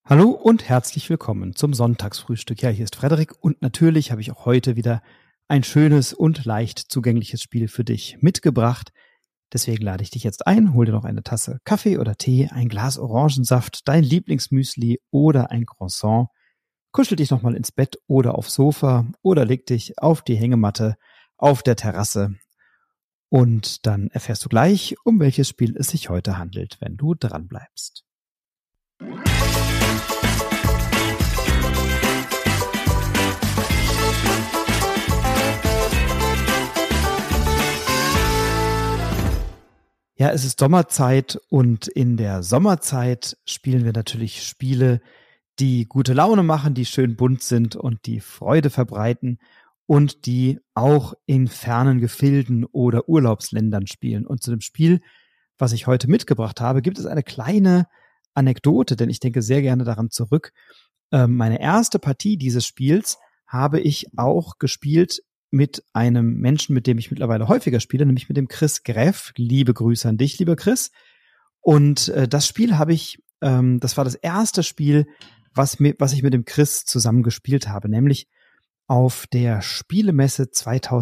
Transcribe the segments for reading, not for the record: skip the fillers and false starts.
Hallo und herzlich willkommen zum Sonntagsfrühstück. Ja, hier ist Frederik und natürlich habe ich auch heute wieder ein schönes und leicht zugängliches Spiel für dich mitgebracht. Deswegen lade ich dich jetzt ein, hol dir noch eine Tasse Kaffee oder Tee, ein Glas Orangensaft, dein Lieblingsmüsli oder ein Croissant. Kuschel dich nochmal ins Bett oder aufs Sofa oder leg dich auf die Hängematte auf der Terrasse. Und dann erfährst du gleich, um welches Spiel es sich heute handelt, wenn du dran bleibst. Ja, es ist Sommerzeit und in der Sommerzeit spielen wir natürlich Spiele, die gute Laune machen, die schön bunt sind und die Freude verbreiten und die auch in fernen Gefilden oder Urlaubsländern spielen. Und zu dem Spiel, was ich heute mitgebracht habe, gibt es eine kleine Anekdote, denn ich denke sehr gerne daran zurück. Meine erste Partie dieses Spiels habe ich auch gespielt mit einem Menschen, mit dem ich mittlerweile häufiger spiele, nämlich mit dem Chris Greff. Liebe Grüße an dich, lieber Chris. Und das Spiel habe ich, das war das erste Spiel, was ich mit dem Chris zusammen gespielt habe, nämlich auf der Spielemesse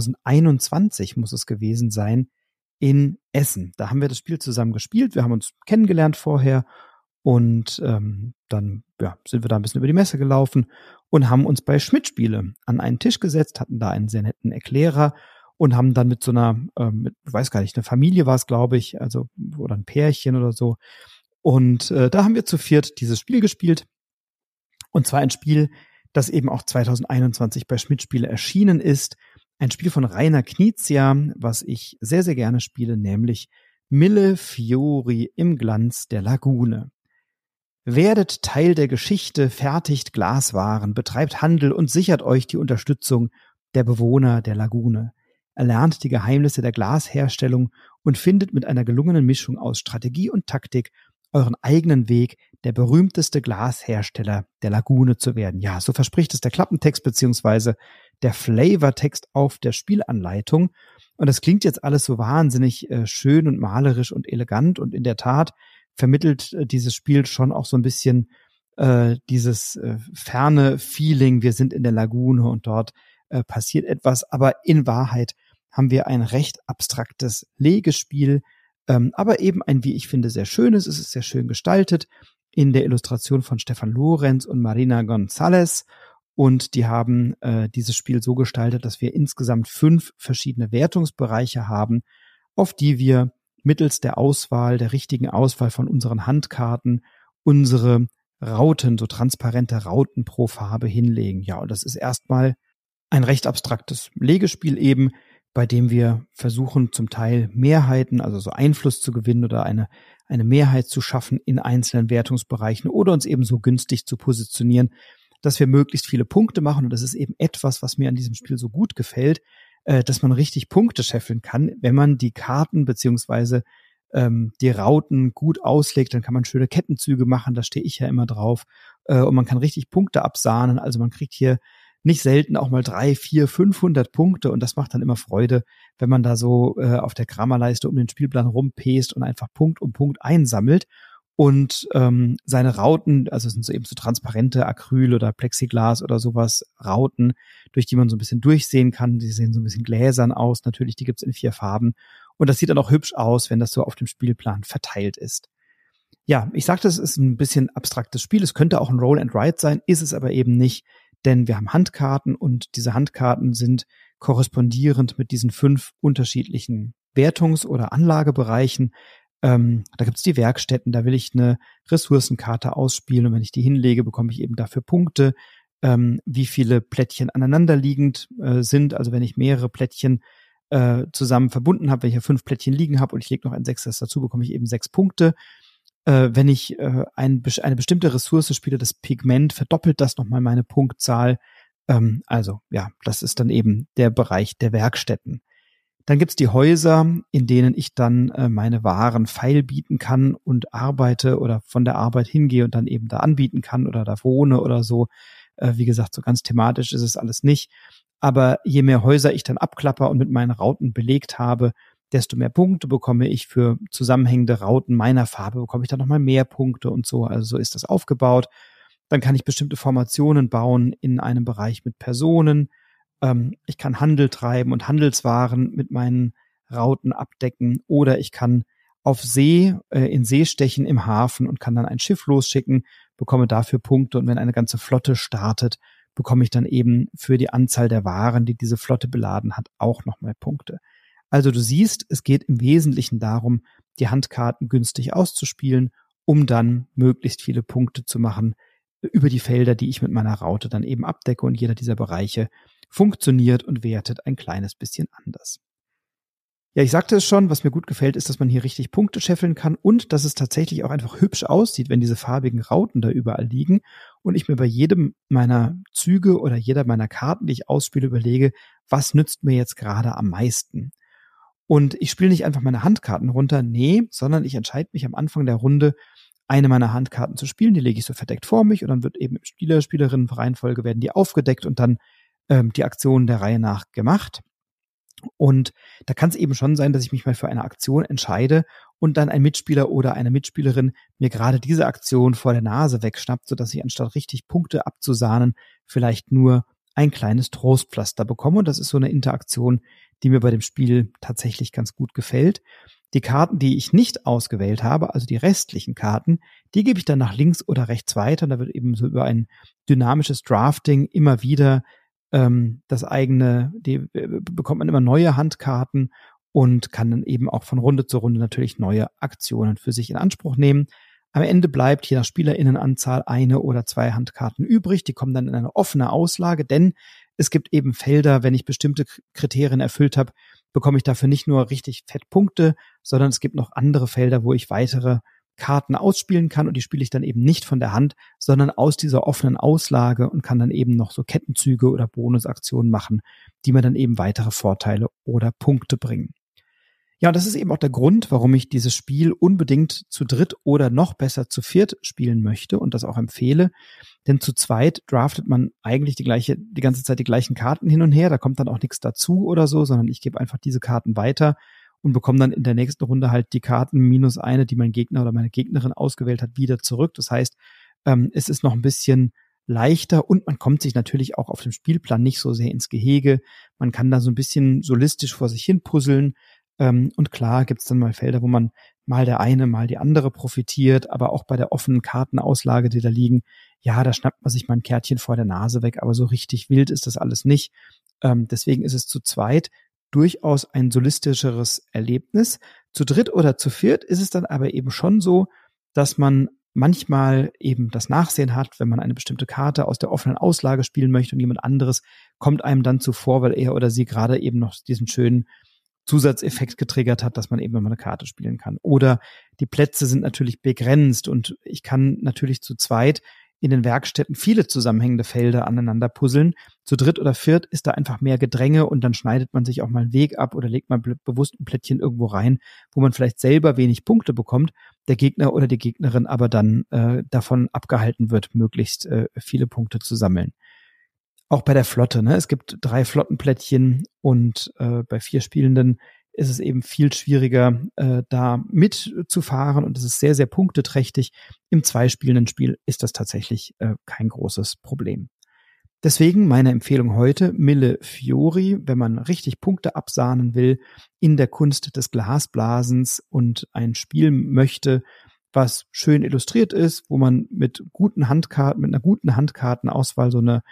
2021 muss es gewesen sein, in Essen. Da haben wir das Spiel zusammen gespielt, wir haben uns kennengelernt vorher und dann sind wir da ein bisschen über die Messe gelaufen und haben uns bei Schmidt-Spiele an einen Tisch gesetzt, hatten da einen sehr netten Erklärer und haben dann mit so einer, weiß gar nicht, eine Familie war es, glaube ich, also oder ein Pärchen oder so. Und da haben wir zu viert dieses Spiel gespielt. Und zwar ein Spiel, das eben auch 2021 bei Schmidt-Spiele erschienen ist. Ein Spiel von Rainer Knizia, was ich sehr, sehr gerne spiele, nämlich Mille Fiori im Glanz der Lagune. Werdet Teil der Geschichte, fertigt Glaswaren, betreibt Handel und sichert euch die Unterstützung der Bewohner der Lagune. Erlernt die Geheimnisse der Glasherstellung und findet mit einer gelungenen Mischung aus Strategie und Taktik euren eigenen Weg, der berühmteste Glashersteller der Lagune zu werden. Ja, so verspricht es der Klappentext beziehungsweise der Flavortext auf der Spielanleitung. Und das klingt jetzt alles so wahnsinnig schön und malerisch und elegant und in der Tat vermittelt dieses Spiel schon auch so ein bisschen dieses ferne Feeling, wir sind in der Lagune und dort passiert etwas, aber in Wahrheit haben wir ein recht abstraktes Legespiel, aber eben ein, wie ich finde, sehr schönes, es ist sehr schön gestaltet, in der Illustration von Stefan Lorenz und Marina González, und die haben dieses Spiel so gestaltet, dass wir insgesamt 5 verschiedene Wertungsbereiche haben, auf die wir mittels der Auswahl, der richtigen Auswahl von unseren Handkarten unsere Rauten, so transparente Rauten pro Farbe hinlegen. Ja, und das ist erstmal ein recht abstraktes Legespiel eben, bei dem wir versuchen, zum Teil Mehrheiten, also so Einfluss zu gewinnen oder eine Mehrheit zu schaffen in einzelnen Wertungsbereichen oder uns eben so günstig zu positionieren, dass wir möglichst viele Punkte machen. Und das ist eben etwas, was mir an diesem Spiel so gut gefällt, dass man richtig Punkte scheffeln kann, wenn man die Karten beziehungsweise die Rauten gut auslegt, dann kann man schöne Kettenzüge machen, da stehe ich ja immer drauf, und man kann richtig Punkte absahnen, also man kriegt hier nicht selten auch mal 300, 400, 500 Punkte und das macht dann immer Freude, wenn man da so auf der Grammarleiste um den Spielplan rumpest und einfach Punkt um Punkt einsammelt und seine Rauten, also es sind so eben so transparente Acryl oder Plexiglas oder sowas, Rauten, durch die man so ein bisschen durchsehen kann. Die sehen so ein bisschen gläsern aus, natürlich, die gibt's in 4 Farben. Und das sieht dann auch hübsch aus, wenn das so auf dem Spielplan verteilt ist. Ja, ich sagte, es ist ein bisschen abstraktes Spiel. Es könnte auch ein Roll and Write sein, ist es aber eben nicht, denn wir haben Handkarten und diese Handkarten sind korrespondierend mit diesen 5 unterschiedlichen Wertungs- oder Anlagebereichen. Da gibt's die Werkstätten, da will ich eine Ressourcenkarte ausspielen und wenn ich die hinlege, bekomme ich eben dafür Punkte, wie viele Plättchen aneinanderliegend sind. Also wenn ich mehrere Plättchen zusammen verbunden habe, wenn ich ja 5 Plättchen liegen habe und ich lege noch ein 6. dazu, bekomme ich eben 6 Punkte. Wenn ich eine bestimmte Ressource spiele, das Pigment, verdoppelt das nochmal meine Punktzahl. Also ja, das ist dann eben der Bereich der Werkstätten. Dann gibt's die Häuser, in denen ich dann meine Waren feilbieten kann und arbeite oder von der Arbeit hingehe und dann eben da anbieten kann oder da wohne oder so. Wie gesagt, so ganz thematisch ist es alles nicht. Aber je mehr Häuser ich dann abklapper und mit meinen Rauten belegt habe, desto mehr Punkte bekomme ich für zusammenhängende Rauten meiner Farbe, bekomme ich dann nochmal mehr Punkte und so. Also so ist das aufgebaut. Dann kann ich bestimmte Formationen bauen in einem Bereich mit Personen. Ich kann Handel treiben und Handelswaren mit meinen Rauten abdecken. Oder ich kann auf See, in See stechen im Hafen und kann dann ein Schiff losschicken, bekomme dafür Punkte. Und wenn eine ganze Flotte startet, bekomme ich dann eben für die Anzahl der Waren, die diese Flotte beladen hat, auch nochmal Punkte. Also du siehst, es geht im Wesentlichen darum, die Handkarten günstig auszuspielen, um dann möglichst viele Punkte zu machen über die Felder, die ich mit meiner Raute dann eben abdecke, und jeder dieser Bereiche funktioniert und wertet ein kleines bisschen anders. Ja, ich sagte es schon, was mir gut gefällt, ist, dass man hier richtig Punkte scheffeln kann und dass es tatsächlich auch einfach hübsch aussieht, wenn diese farbigen Rauten da überall liegen und ich mir bei jedem meiner Züge oder jeder meiner Karten, die ich ausspiele, überlege, was nützt mir jetzt gerade am meisten? Und ich spiele nicht einfach meine Handkarten runter, nee, sondern ich entscheide mich am Anfang der Runde, eine meiner Handkarten zu spielen, die lege ich so verdeckt vor mich und dann wird eben im Spieler-Spielerinnen-Reihenfolge werden die aufgedeckt und dann die Aktionen der Reihe nach gemacht. Und da kann es eben schon sein, dass ich mich mal für eine Aktion entscheide und dann ein Mitspieler oder eine Mitspielerin mir gerade diese Aktion vor der Nase wegschnappt, sodass ich anstatt richtig Punkte abzusahnen, vielleicht nur ein kleines Trostpflaster bekomme. Und das ist so eine Interaktion, die mir bei dem Spiel tatsächlich ganz gut gefällt. Die Karten, die ich nicht ausgewählt habe, also die restlichen Karten, die gebe ich dann nach links oder rechts weiter. Und da wird eben so über ein dynamisches Drafting immer wieder bekommt man immer neue Handkarten und kann dann eben auch von Runde zu Runde natürlich neue Aktionen für sich in Anspruch nehmen. Am Ende bleibt je nach Spielerinnenanzahl eine oder zwei Handkarten übrig. Die kommen dann in eine offene Auslage, denn es gibt eben Felder, wenn ich bestimmte Kriterien erfüllt habe, bekomme ich dafür nicht nur richtig fett Punkte, sondern es gibt noch andere Felder, wo ich weitere Karten ausspielen kann, und die spiele ich dann eben nicht von der Hand, sondern aus dieser offenen Auslage und kann dann eben noch so Kettenzüge oder Bonusaktionen machen, die mir dann eben weitere Vorteile oder Punkte bringen. Ja, und das ist eben auch der Grund, warum ich dieses Spiel unbedingt zu dritt oder noch besser zu viert spielen möchte und das auch empfehle. Denn zu zweit draftet man eigentlich die ganze Zeit die gleichen Karten hin und her. Da kommt dann auch nichts dazu oder so, sondern ich gebe einfach diese Karten weiter und bekomme dann in der nächsten Runde halt die Karten minus eine, die mein Gegner oder meine Gegnerin ausgewählt hat, wieder zurück. Das heißt, es ist noch ein bisschen leichter und man kommt sich natürlich auch auf dem Spielplan nicht so sehr ins Gehege. Man kann da so ein bisschen solistisch vor sich hin puzzeln. Und klar gibt's dann mal Felder, wo man mal der eine, mal die andere profitiert, aber auch bei der offenen Kartenauslage, die da liegen, ja, da schnappt man sich mal ein Kärtchen vor der Nase weg, aber so richtig wild ist das alles nicht. Deswegen ist es zu zweit durchaus ein solistischeres Erlebnis. Zu dritt oder zu viert ist es dann aber eben schon so, dass man manchmal eben das Nachsehen hat, wenn man eine bestimmte Karte aus der offenen Auslage spielen möchte und jemand anderes kommt einem dann zuvor, weil er oder sie gerade eben noch diesen schönen Zusatzeffekt getriggert hat, dass man eben immer eine Karte spielen kann. Oder die Plätze sind natürlich begrenzt und ich kann natürlich zu zweit in den Werkstätten viele zusammenhängende Felder aneinander puzzeln. Zu dritt oder viert ist da einfach mehr Gedränge und dann schneidet man sich auch mal einen Weg ab oder legt mal bewusst ein Plättchen irgendwo rein, wo man vielleicht selber wenig Punkte bekommt, der Gegner oder die Gegnerin aber dann davon abgehalten wird, möglichst viele Punkte zu sammeln. Auch bei der Flotte, ne? Es gibt 3 Flottenplättchen und bei 4 Spielenden ist es eben viel schwieriger, da mitzufahren und es ist sehr, sehr punkteträchtig. Im 2-spielenden Spiel ist das tatsächlich kein großes Problem. Deswegen meine Empfehlung heute, Millefiori, wenn man richtig Punkte absahnen will in der Kunst des Glasblasens und ein Spiel möchte, was schön illustriert ist, wo man mit einer guten Handkartenauswahl so eine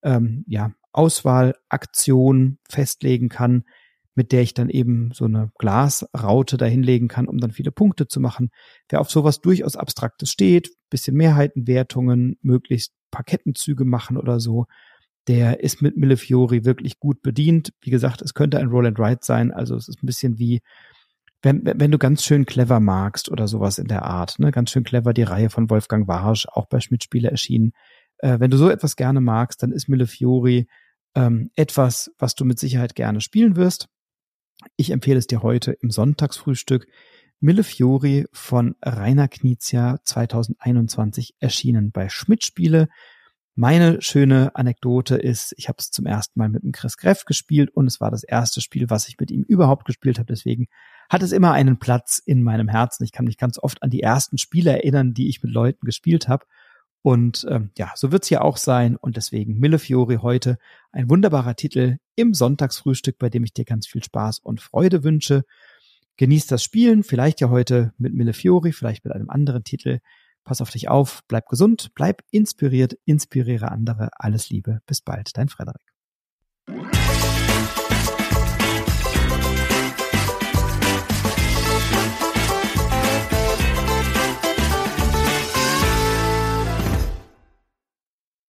Auswahlaktion festlegen kann, mit der ich dann eben so eine Glasraute dahinlegen kann, um dann viele Punkte zu machen. Wer auf sowas durchaus Abstraktes steht, bisschen Mehrheitenwertungen, möglichst paar Kettenzüge machen oder so, der ist mit Millefiori wirklich gut bedient. Wie gesagt, es könnte ein Roll and Write sein, also es ist ein bisschen wie, wenn du ganz schön clever magst oder sowas in der Art, ne, ganz schön clever, die Reihe von Wolfgang Warsch, auch bei Schmidt-Spiele erschienen. Wenn du so etwas gerne magst, dann ist Millefiori etwas, was du mit Sicherheit gerne spielen wirst. Ich empfehle es dir heute im Sonntagsfrühstück. Millefiori von Rainer Knizia 2021 erschienen bei Schmidt-Spiele. Meine schöne Anekdote ist, ich habe es zum ersten Mal mit dem Chris Greff gespielt und es war das erste Spiel, was ich mit ihm überhaupt gespielt habe. Deswegen hat es immer einen Platz in meinem Herzen. Ich kann mich ganz oft an die ersten Spiele erinnern, die ich mit Leuten gespielt habe. Und so wird's hier auch sein. Und deswegen Millefiori heute ein wunderbarer Titel im Sonntagsfrühstück, bei dem ich dir ganz viel Spaß und Freude wünsche. Genieß das Spielen, vielleicht ja heute mit Millefiori, vielleicht mit einem anderen Titel. Pass auf dich auf, bleib gesund, bleib inspiriert, inspiriere andere. Alles Liebe, bis bald, dein Frederik.